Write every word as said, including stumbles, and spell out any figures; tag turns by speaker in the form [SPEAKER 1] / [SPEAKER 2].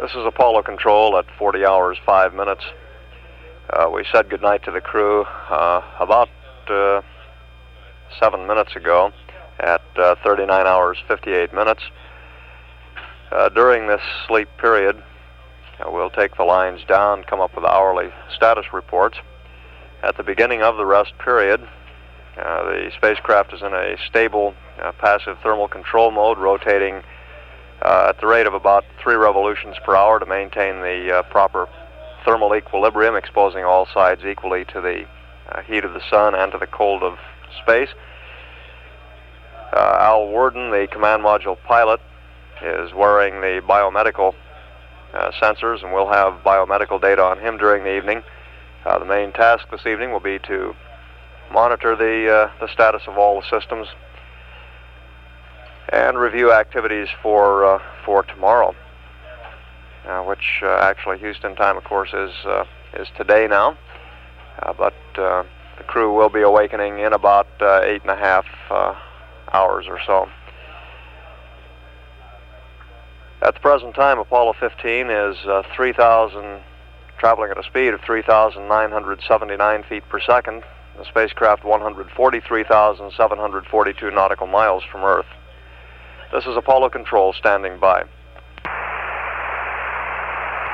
[SPEAKER 1] This is Apollo Control at forty hours, five minutes. Uh, we said goodnight to the crew uh, about uh, seven minutes ago at uh, thirty-nine hours, fifty-eight minutes. Uh, during this sleep period, uh, we'll take the lines down, come up with hourly status reports. At the beginning of the rest period, uh, the spacecraft is in a stable uh, passive thermal control mode, rotating uh, at the rate of about three revolutions per hour to maintain the uh, proper thermal equilibrium, exposing all sides equally to the uh, heat of the sun and to the cold of space. Uh, Al Worden, the command module pilot, is wearing the biomedical uh, sensors, and we'll have biomedical data on him during the evening. Uh, the main task this evening will be to monitor the, uh, the status of all the systems and review activities for, uh, for tomorrow, uh, which uh, actually Houston time, of course, is, uh, is today now. Uh, but uh, the crew will be awakening in about uh, eight and a half uh, hours or so. At the present time, Apollo fifteen is uh, three thousand, traveling at a speed of three thousand nine hundred seventy-nine feet per second. The spacecraft one hundred forty-three thousand seven hundred forty-two nautical miles from Earth. This is Apollo Control standing by.